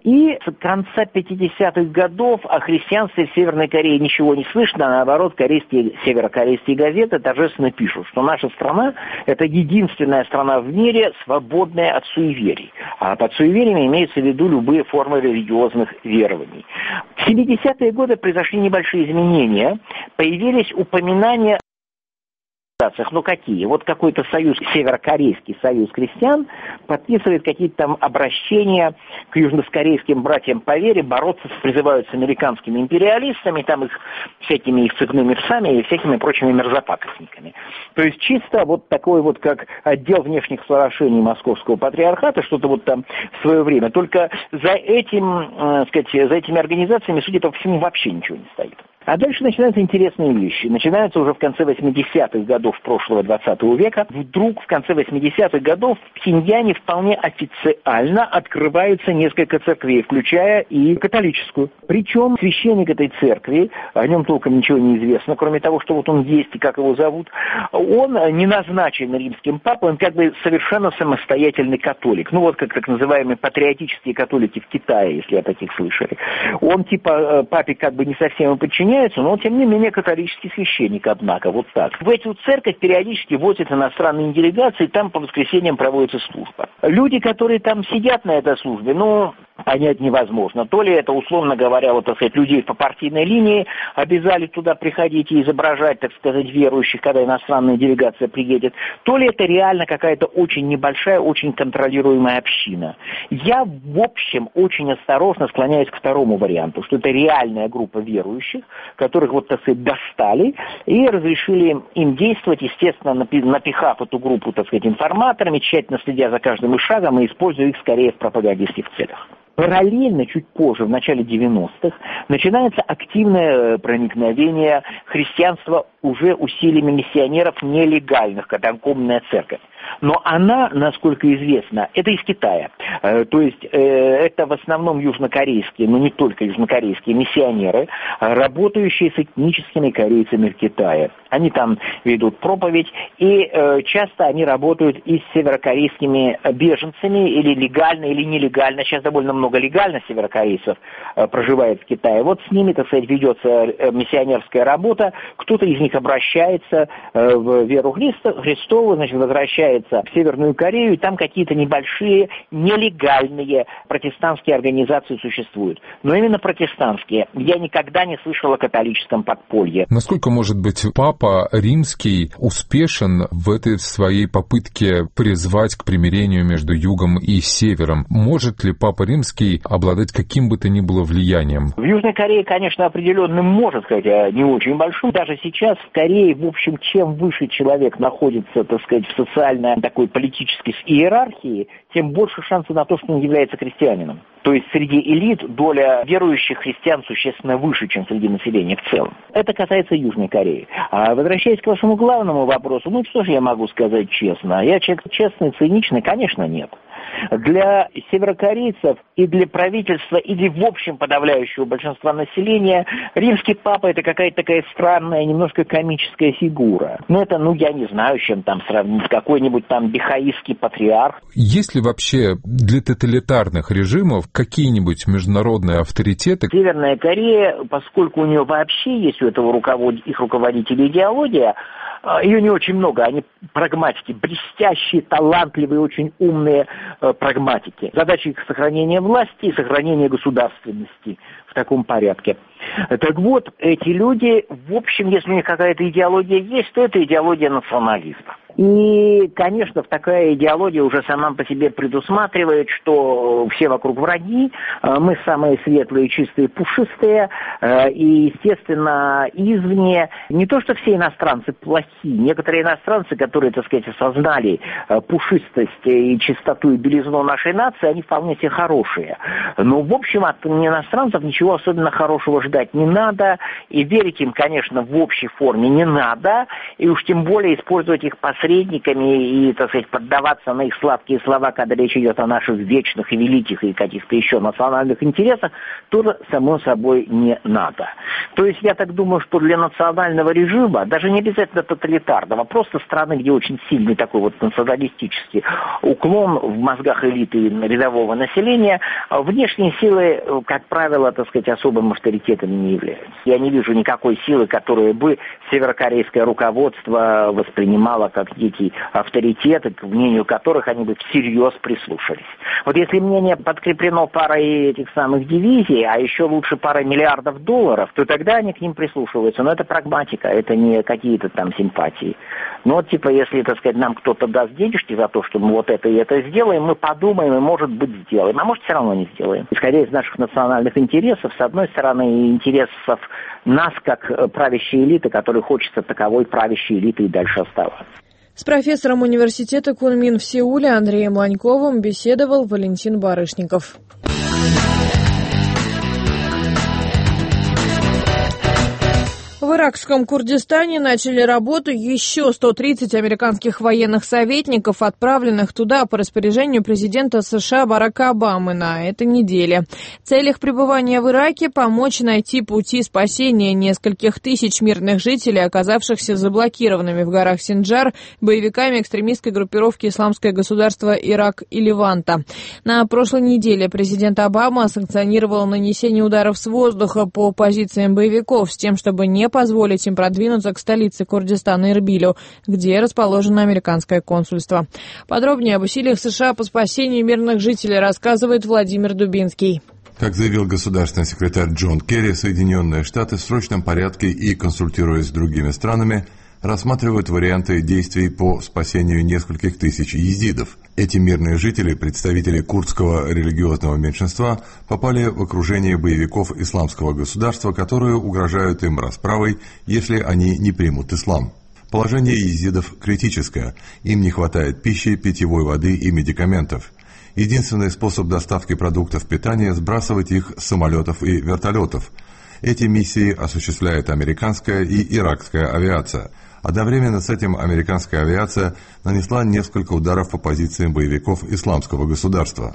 И с конца 50-х годов о христианстве в Северной Корее ничего не слышно, а наоборот, северокорейские газеты торжественно пишут, что наша страна – это единственная страна в мире, свободная от суеверий. А под суевериями имеются в виду любые формы религиозных верований. В 70-е годы произошли небольшие изменения, появились упоминания. Ну какие? Вот какой-то союз, северокорейский союз крестьян, подписывает какие-то там обращения к южнокорейским братьям по вере, призывают с американскими империалистами, там их всякими их цепными псами и всякими прочими мерзопакостниками. То есть чисто вот такой вот, как отдел внешних соглашений Московского патриархата, что-то вот там в свое время. Только за этими организациями, судя по всему, вообще ничего не стоит. А дальше начинаются интересные вещи. Начинаются уже в конце 80-х годов прошлого 20 века. Вдруг в конце 80-х годов в Пхеньяне вполне официально открываются несколько церквей, включая и католическую. Причем священник этой церкви, о нем толком ничего не известно, кроме того, что вот он есть и как его зовут, он не назначен римским папой, он как бы совершенно самостоятельный католик. Ну вот как так называемые патриотические католики в Китае, если о таких слышали. Он типа папе как бы не совсем подчиняется, но тем не менее католический священник, однако, вот так. В эту церковь периодически возят иностранные делегации, там по воскресеньям проводится служба. Люди, которые там сидят на этой службе, понять невозможно. То ли это, условно говоря, вот, так сказать, людей по партийной линии обязали туда приходить и изображать, так сказать, верующих, когда иностранная делегация приедет, то ли это реально какая-то очень небольшая, очень контролируемая община. Я, в общем, очень осторожно склоняюсь к второму варианту, что это реальная группа верующих, которых, вот, так сказать, достали и разрешили им действовать, естественно, напихав эту группу, так сказать, информаторами, тщательно следя за каждым их шагом и используя их скорее в пропагандистских целях. Параллельно, чуть позже, в начале 90-х, начинается активное проникновение христианства уже усилиями миссионеров нелегальных, как Огненная церковь. Но она, насколько известно, это из Китая. То есть это в основном южнокорейские, но не только южнокорейские миссионеры, работающие с этническими корейцами в Китае. Они там ведут проповедь, и часто они работают и с северокорейскими беженцами, или легально, или нелегально. Сейчас довольно много легально северокорейцев проживает в Китае. Вот с ними, так сказать, ведется миссионерская работа. Кто-то из них обращается в веру Христову, значит, возвращается в Северную Корею, и там какие-то небольшие нелегальные протестантские организации существуют. Но именно протестантские. Я никогда не слышал о католическом подполье. Насколько, может быть, Папа Римский успешен в этой своей попытке призвать к примирению между Югом и Севером? Может ли Папа Римский обладать каким бы то ни было влиянием? В Южной Корее, конечно, определенно может, хотя не очень большим. Даже сейчас в Корее, в общем, чем выше человек находится, так сказать, в социальной такой политической иерархии, тем больше шансов на то, что он является христианином. То есть среди элит доля верующих христиан существенно выше, чем среди населения в целом. Это касается Южной Кореи. А возвращаясь к вашему главному вопросу, что же я могу сказать честно? Я человек честный, циничный? Конечно, нет. Для северокорейцев и для правительства, или в общем подавляющего большинства населения, римский папа — это какая-то такая странная, немножко комическая фигура. Это, я не знаю, с чем там сравнить, какой-нибудь там бихаистский патриарх. Есть ли вообще для тоталитарных режимов какие-нибудь международные авторитеты? Северная Корея, поскольку у нее вообще есть у этого их руководителя идеология, ее не очень много, они прагматики, блестящие, талантливые, очень умные прагматики. Задача их сохранения власти и сохранения государственности в таком порядке. Так вот, эти люди, в общем, если у них какая-то идеология есть, то это идеология национализма. И, конечно, такая идеология уже сама по себе предусматривает, что все вокруг враги, мы самые светлые, чистые, пушистые, и, естественно, извне не то, что все иностранцы плохие, некоторые иностранцы, которые, так сказать, осознали пушистость и чистоту и белизну нашей нации, они вполне себе хорошие. Но, в общем, от иностранцев ничего особенно хорошего ждать не надо, и верить им, конечно, в общей форме не надо, и уж тем более использовать их по посредниками и, так сказать, поддаваться на их сладкие слова, когда речь идет о наших вечных и великих и каких-то еще национальных интересах, тоже, само собой, не надо. То есть я так думаю, что для национального режима, даже не обязательно тоталитарного, просто страны, где очень сильный такой вот националистический уклон в мозгах элиты и рядового населения, внешние силы, как правило, так сказать, особым авторитетами не являются. Я не вижу никакой силы, которую бы северокорейское руководство воспринимало как некий авторитет, к мнению которых они бы всерьез прислушались. Вот если мнение подкреплено парой этих самых дивизий, а еще лучше парой миллиардов долларов, то тогда они к ним прислушиваются. Но это прагматика, это не какие-то там симпатии. Но вот, типа, если, так сказать, нам кто-то даст денежки за то, что мы вот это и это сделаем, мы подумаем и, может быть, сделаем. А может, все равно не сделаем. Исходя из наших национальных интересов, с одной стороны, и интересов нас, как правящей элиты, которой хочется таковой правящей элитой и дальше оставаться. С профессором университета Кунмин в Сеуле Андреем Ланьковым беседовал Валентин Барышников. В иракском Курдистане начали работу еще 130 американских военных советников, отправленных туда по распоряжению президента США Барака Обамы на этой неделе. Цель их пребывания в Ираке – помочь найти пути спасения нескольких тысяч мирных жителей, оказавшихся заблокированными в горах Синджар боевиками экстремистской группировки «Исламское государство Ирак» и Леванта. На прошлой неделе президент Обама санкционировал нанесение ударов с воздуха по позициям боевиков с тем, чтобы не позволить им продвинуться к столице Курдистана Эрбилю, где расположено американское консульство. Подробнее об усилиях США по спасению мирных жителей рассказывает Владимир Дубинский. Как заявил государственный секретарь Джон Керри, Соединенные Штаты в срочном порядке и консультируясь с другими странами, рассматривают варианты действий по спасению нескольких тысяч езидов. Эти мирные жители, представители курдского религиозного меньшинства, попали в окружение боевиков исламского государства, которые угрожают им расправой, если они не примут ислам. Положение езидов критическое, им не хватает пищи, питьевой воды и медикаментов. Единственный способ доставки продуктов питания – сбрасывать их с самолетов и вертолетов. Эти миссии осуществляет американская и иракская авиация. Одновременно с этим американская авиация нанесла несколько ударов по позициям боевиков исламского государства.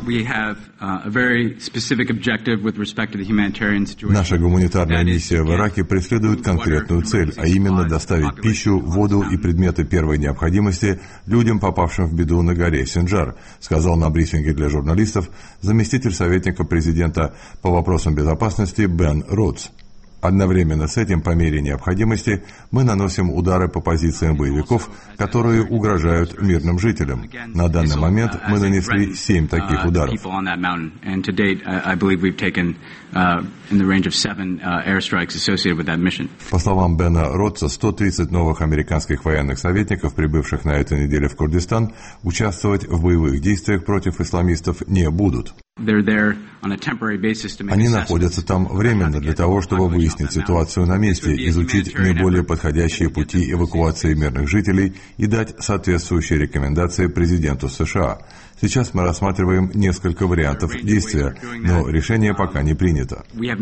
Наша гуманитарная миссия в Ираке преследует конкретную цель, а именно доставить пищу, воду и предметы первой необходимости людям, попавшим в беду на горе Синджар, сказал на брифинге для журналистов заместитель советника президента по вопросам безопасности Бен Ротс. Одновременно с этим, по мере необходимости, мы наносим удары по позициям боевиков, которые угрожают мирным жителям. На данный момент мы нанесли 7 таких ударов. По словам Бена Ротса, 130 новых американских военных советников, прибывших на этой неделе в Курдистан, участвовать в боевых действиях против исламистов не будут. Они находятся там временно для того, чтобы выяснить ситуацию на месте, изучить наиболее подходящие пути эвакуации мирных жителей и дать соответствующие рекомендации президенту США. Сейчас мы рассматриваем несколько вариантов действия, но решение пока не принято.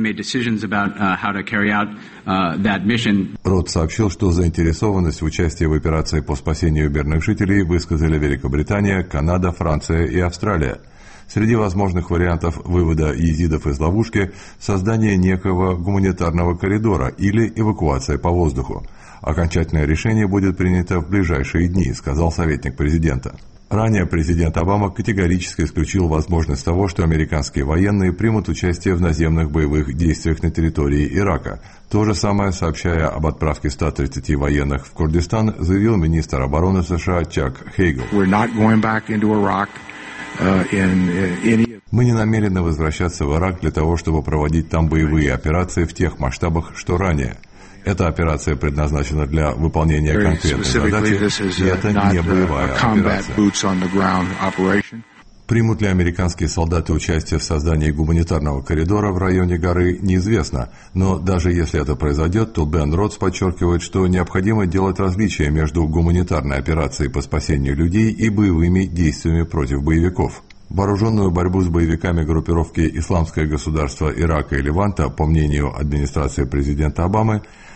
Рот сообщил, что заинтересованность в участии в операции по спасению мирных жителей высказали Великобритания, Канада, Франция и Австралия. Среди возможных вариантов вывода езидов из ловушки – создание некого гуманитарного коридора или эвакуация по воздуху. Окончательное решение будет принято в ближайшие дни, сказал советник президента. Ранее президент Обама категорически исключил возможность того, что американские военные примут участие в наземных боевых действиях на территории Ирака. То же самое, сообщая об отправке 130 военных в Курдистан, заявил министр обороны США Чак Хейгл. Мы не намерены возвращаться в Ирак для того, чтобы проводить там боевые операции в тех масштабах, что ранее. Эта операция предназначена для выполнения конкретной задачи, и это не боевая операция. Примут ли американские солдаты участие в создании гуманитарного коридора в районе горы, неизвестно, но даже если это произойдет, то Бен Ротс подчеркивает, что необходимо делать различия между гуманитарной операцией по спасению людей и боевыми действиями против боевиков. Вооруженную борьбу с боевиками группировки «Исламское государство Ирака» и Леванта, по мнению администрации президента Обамы,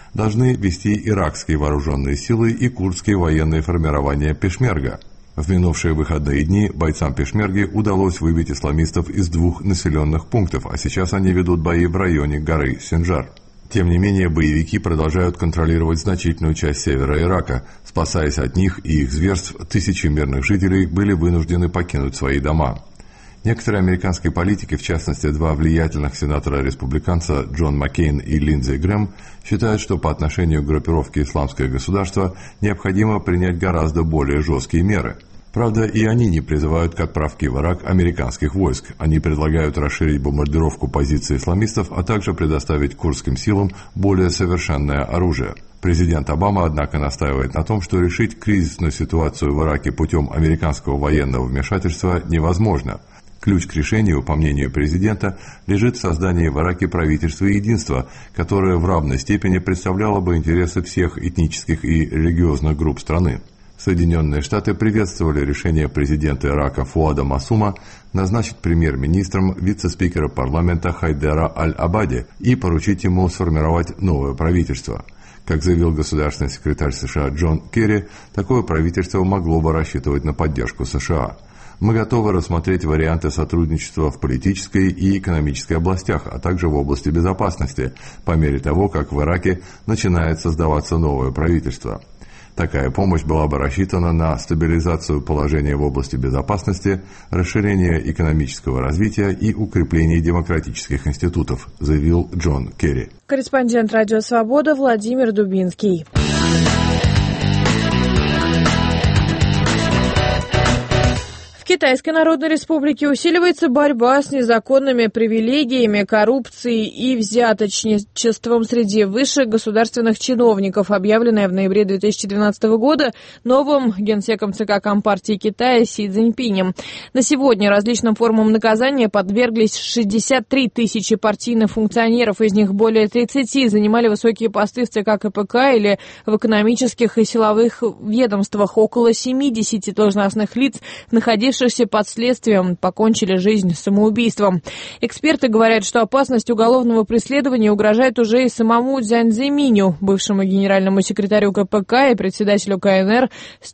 должны вести иракские вооруженные силы и курдские военные формирования Пешмерга. В минувшие выходные дни бойцам Пешмерги удалось выбить исламистов из 2 населенных пунктов, а сейчас они ведут бои в районе горы Синджар. Тем не менее, боевики продолжают контролировать значительную часть севера Ирака. Спасаясь от них и их зверств, тысячи мирных жителей были вынуждены покинуть свои дома. Некоторые американские политики, в частности 2 влиятельных сенатора-республиканца Джон Маккейн и Линдзи Грэм, считают, что по отношению к группировке «Исламское государство» необходимо принять гораздо более жесткие меры. Правда, и они не призывают к отправке в Ирак американских войск. Они предлагают расширить бомбардировку позиций исламистов, а также предоставить курдским силам более совершенное оружие. Президент Обама, однако, настаивает на том, что решить кризисную ситуацию в Ираке путем американского военного вмешательства невозможно. Ключ к решению, по мнению президента, лежит в создании в Ираке правительства единства, которое в равной степени представляло бы интересы всех этнических и религиозных групп страны. Соединенные Штаты приветствовали решение президента Ирака Фуада Масума назначить премьер-министром вице-спикера парламента Хайдера Аль-Абади и поручить ему сформировать новое правительство. Как заявил государственный секретарь США Джон Керри, такое правительство могло бы рассчитывать на поддержку США. Мы готовы рассмотреть варианты сотрудничества в политической и экономической областях, а также в области безопасности, по мере того, как в Ираке начинает создаваться новое правительство. Такая помощь была бы рассчитана на стабилизацию положения в области безопасности, расширение экономического развития и укрепление демократических институтов, заявил Джон Керри. Корреспондент «Радио Свобода» Владимир Дубинский. В Китайской Народной Республике усиливается борьба с незаконными привилегиями, коррупцией и взяточничеством среди высших государственных чиновников, объявленная в ноябре 2012 года новым генсеком ЦК Компартии Китая Си Цзиньпинем. На сегодня различным формам наказания подверглись 63 тысячи партийных функционеров, из них более 30 занимали высокие посты в ЦК КПК или в экономических и силовых ведомствах. Около 70 должностных лиц, находившихся под следствием, покончили жизнь самоубийством. Эксперты говорят, что опасность уголовного преследования угрожает уже и самому Цзян Цзиминю, бывшему генеральному секретарю КПК и председателю КНР с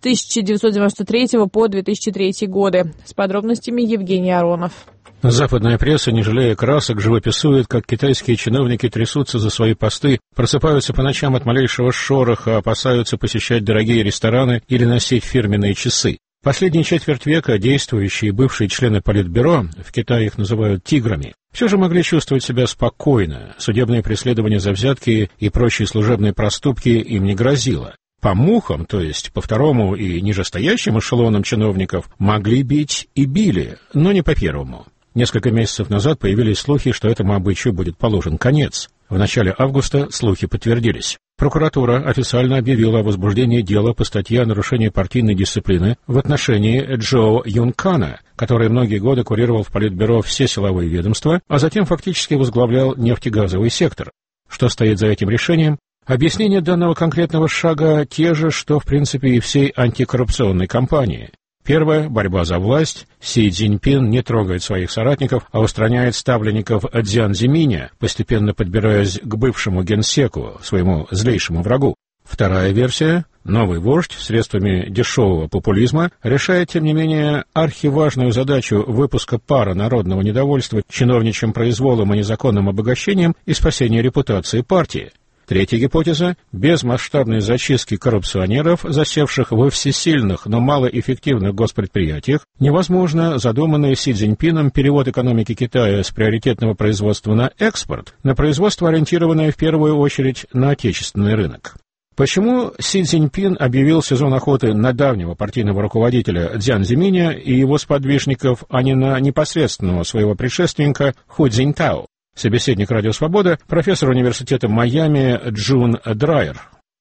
1993 по 2003 годы. С подробностями Евгений Аронов. Западная пресса, не жалея красок, живописует, как китайские чиновники трясутся за свои посты, просыпаются по ночам от малейшего шороха, опасаются посещать дорогие рестораны или носить фирменные часы. Последние четверть века действующие и бывшие члены Политбюро, в Китае их называют «тиграми», все же могли чувствовать себя спокойно, судебные преследования за взятки и прочие служебные проступки им не грозило. По мухам, то есть по второму и нижестоящим эшелонам чиновников, могли бить и били, но не по первому. Несколько месяцев назад появились слухи, что этому обычаю будет положен конец. В начале августа слухи подтвердились. Прокуратура официально объявила о возбуждении дела по статье о нарушении партийной дисциплины в отношении Джоу Юнкана, который многие годы курировал в Политбюро все силовые ведомства, а затем фактически возглавлял нефтегазовый сектор. Что стоит за этим решением? Объяснение данного конкретного шага те же, что в принципе и всей антикоррупционной кампании. Первое – борьба за власть. Си Цзиньпин не трогает своих соратников, а устраняет ставленников Цзян Цзиминя, постепенно подбираясь к бывшему генсеку, своему злейшему врагу. Вторая версия – новый вождь средствами дешевого популизма решает, тем не менее, архиважную задачу выпуска пара народного недовольства чиновничьим произволом и незаконным обогащением и спасения репутации партии. Третья гипотеза – без масштабной зачистки коррупционеров, засевших во всесильных, но малоэффективных госпредприятиях, невозможно задуманный Си Цзиньпином перевод экономики Китая с приоритетного производства на экспорт на производство, ориентированное в первую очередь на отечественный рынок. Почему Си Цзиньпин объявил сезон охоты на давнего партийного руководителя Цзян Цзиминя и его сподвижников, а не на непосредственного своего предшественника Ху Цзиньтао? Собеседник «Радио Свобода», профессор университета Майами Джун Драйер.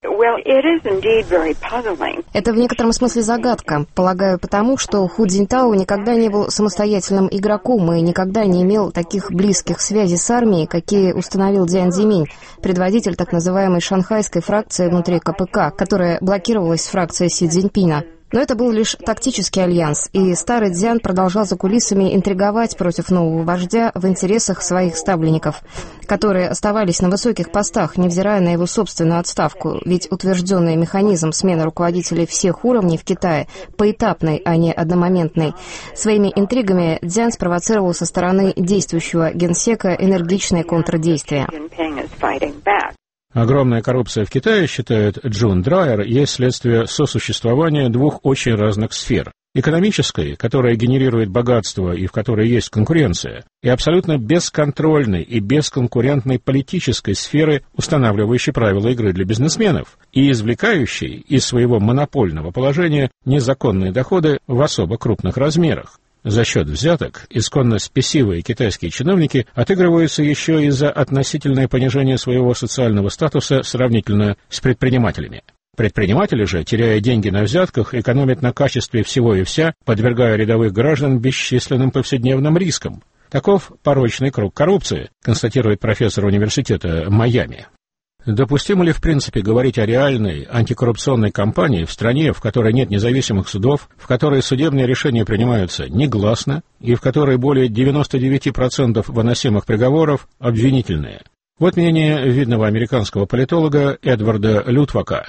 Это в некотором смысле загадка. Полагаю, потому что Ху Цзиньтао никогда не был самостоятельным игроком и никогда не имел таких близких связей с армией, какие установил Цзян Цзиминь, предводитель так называемой шанхайской фракции внутри КПК, которая блокировалась фракцией Си Цзиньпина. Но это был лишь тактический альянс, и старый Цзян продолжал за кулисами интриговать против нового вождя в интересах своих ставленников. которые оставались на высоких постах, невзирая на его собственную отставку. Ведь утвержденный механизм смены руководителей всех уровней в Китае поэтапный, а не одномоментный. Своими интригами Цзян спровоцировал со стороны действующего генсека энергичное контрдействие. Огромная коррупция в Китае, считает Джун Драйер, есть следствие сосуществования двух очень разных сфер. Экономической, которая генерирует богатство и в которой есть конкуренция, и абсолютно бесконтрольной и бесконкурентной политической сферы, устанавливающей правила игры для бизнесменов и извлекающей из своего монопольного положения незаконные доходы в особо крупных размерах. За счет взяток исконно спесивые китайские чиновники отыгрываются еще и за относительное понижение своего социального статуса сравнительно с предпринимателями. Предприниматели же, теряя деньги на взятках, экономят на качестве всего и вся, подвергая рядовых граждан бесчисленным повседневным рискам. Таков порочный круг коррупции, констатирует профессор университета Майами. Допустимо ли в принципе говорить о реальной антикоррупционной кампании в стране, в которой нет независимых судов, в которой судебные решения принимаются негласно и в которой более 99% выносимых приговоров обвинительные? Вот мнение видного американского политолога Эдварда Лютвака.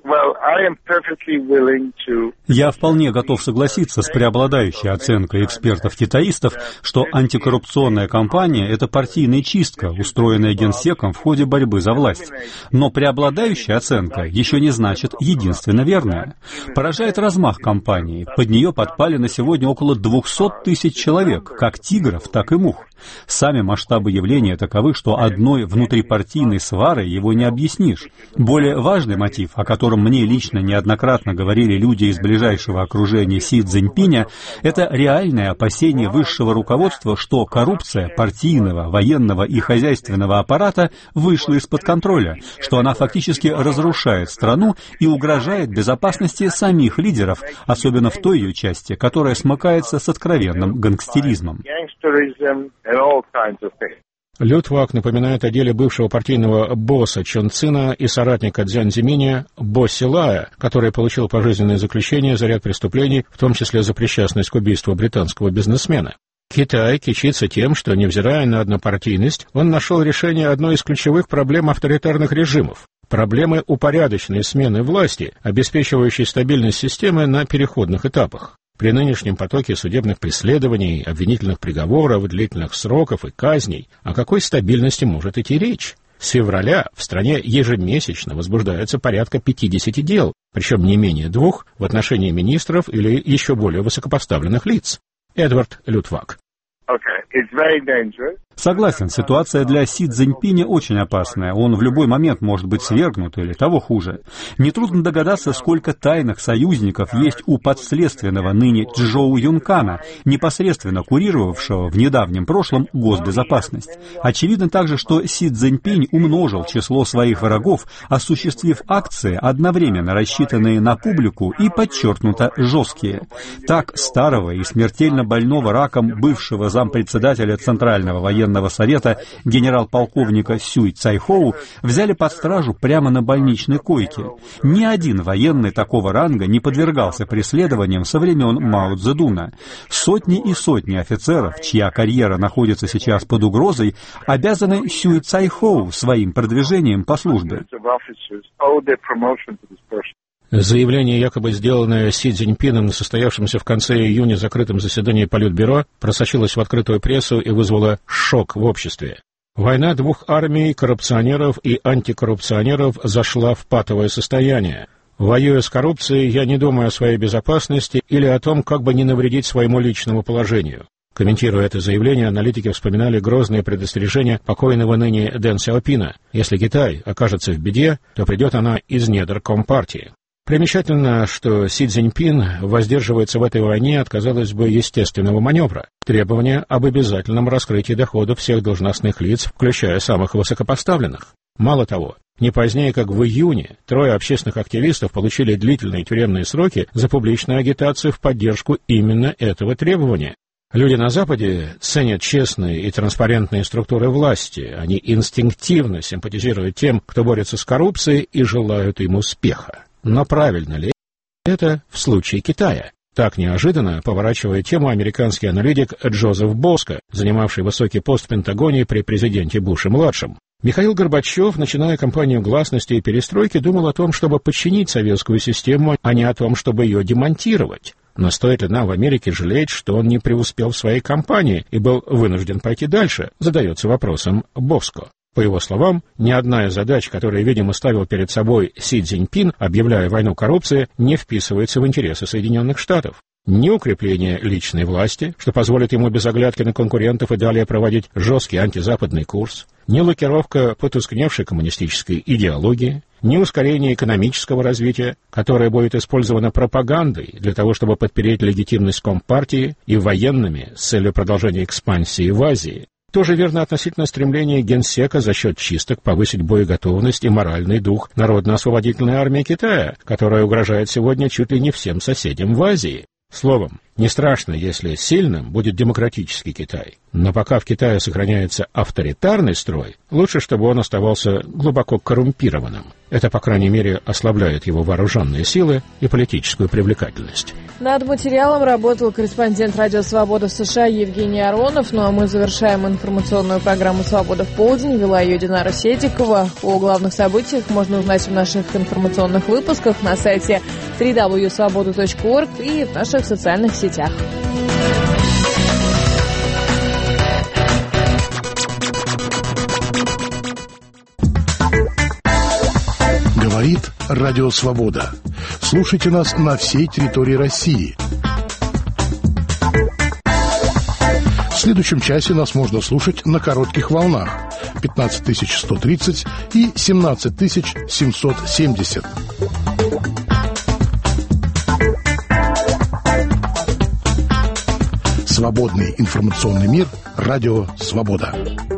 Я вполне готов согласиться с преобладающей оценкой экспертов-китаистов, что антикоррупционная кампания – это партийная чистка, устроенная Генсеком в ходе борьбы за власть. Но преобладающая оценка еще не значит единственно верная. Поражает размах кампании. Под нее подпали на сегодня около 200 тысяч человек, как тигров, так и мух. Сами масштабы явления таковы, что одной внутрипартийной сварой его не объяснишь. Более важный мотив, о котором мне лично неоднократно говорили люди из ближайшего окружения Си Цзиньпиня, это реальное опасение высшего руководства, что коррупция партийного, военного и хозяйственного аппарата вышла из-под контроля, что она фактически разрушает страну и угрожает безопасности самих лидеров, особенно в той ее части, которая смыкается с откровенным гангстеризмом. Лютвак напоминает о деле бывшего партийного босса Чон Цина и соратника Цзян Зиминя Бо Силая, который получил пожизненное заключение за ряд преступлений, в том числе за причастность к убийству британского бизнесмена. Китай кичится тем, что, невзирая на однопартийность, он нашел решение одной из ключевых проблем авторитарных режимов – проблемы упорядоченной смены власти, обеспечивающей стабильность системы на переходных этапах. При нынешнем потоке судебных преследований, обвинительных приговоров, длительных сроков и казней о какой стабильности может идти речь? С февраля в стране ежемесячно возбуждается порядка 50 дел, причем не менее 2 в отношении министров или еще более высокопоставленных лиц. Эдвард Лютвак. Согласен, ситуация для Си Цзиньпиня очень опасная. Он в любой момент может быть свергнут или того хуже. Нетрудно догадаться, сколько тайных союзников есть у подследственного ныне Чжоу Юнкана, непосредственно курировавшего в недавнем прошлом госбезопасность. Очевидно также, что Си Цзиньпинь умножил число своих врагов, осуществив акции, одновременно рассчитанные на публику и подчеркнуто жесткие. Так, старого и смертельно больного раком бывшего зампредседателя Центрального военного совета генерал-полковника Сюй Цайхоу взяли под стражу прямо на больничной койке. Ни один военный такого ранга не подвергался преследованиям со времен Мао Цзэдуна. Сотни и сотни офицеров, чья карьера находится сейчас под угрозой, обязаны Сюй Цайхоу своим продвижением по службе. Заявление, якобы сделанное Си Цзиньпином на состоявшемся в конце июня закрытом заседании Политбюро, просочилось в открытую прессу и вызвало шок в обществе. Война двух армий, коррупционеров и антикоррупционеров, зашла в патовое состояние. Воюя с коррупцией, я не думаю о своей безопасности или о том, как бы не навредить своему личному положению. Комментируя это заявление, аналитики вспоминали грозные предостережения покойного ныне Дэн Сяопина. Если Китай окажется в беде, то придет она из недр Компартии. Примечательно, что Си Цзиньпин воздерживается в этой войне от, казалось бы, естественного маневра, требования об обязательном раскрытии доходов всех должностных лиц, включая самых высокопоставленных. Мало того, не позднее, как в июне, 3 общественных активистов получили длительные тюремные сроки за публичную агитацию в поддержку именно этого требования. Люди на Западе ценят честные и транспарентные структуры власти, они инстинктивно симпатизируют тем, кто борется с коррупцией, и желают им успеха. Но правильно ли это в случае Китая? Так неожиданно поворачивает тему американский аналитик Джозеф Боско, занимавший высокий пост в Пентагоне при президенте Буше-младшем. Михаил Горбачев, начиная кампанию гласности и перестройки, думал о том, чтобы подчинить советскую систему, а не о том, чтобы ее демонтировать. Но стоит ли нам в Америке жалеть, что он не преуспел в своей кампании и был вынужден пойти дальше, задается вопросом Боско. По его словам, ни одна из задач, которые, видимо, ставил перед собой Си Цзиньпин, объявляя войну коррупции, не вписывается в интересы Соединенных Штатов. Ни укрепление личной власти, что позволит ему без оглядки на конкурентов и далее проводить жесткий антизападный курс, ни лакировка потускневшей коммунистической идеологии, ни ускорение экономического развития, которое будет использовано пропагандой для того, чтобы подпереть легитимность Компартии, и военными с целью продолжения экспансии в Азии. Тоже верно относительно стремления Генсека за счет чисток повысить боеготовность и моральный дух Народно-освободительной армии Китая, которая угрожает сегодня чуть ли не всем соседям в Азии. Словом, не страшно, если сильным будет демократический Китай. Но пока в Китае сохраняется авторитарный строй, лучше, чтобы он оставался глубоко коррумпированным. Это, по крайней мере, ослабляет его вооруженные силы и политическую привлекательность. Над материалом работал корреспондент «Радио Свобода» в США Евгений Аронов. Ну а мы завершаем информационную программу «Свобода в полдень». Вела ее Динара Сетикова. О главных событиях можно узнать в наших информационных выпусках на сайте www.svoboda.org и в наших социальных сетях. Говорит Радио Свобода. Слушайте нас на всей территории России. В следующем часе нас можно слушать на коротких волнах 15130 и 17770. Свободный информационный мир. Радио Свобода.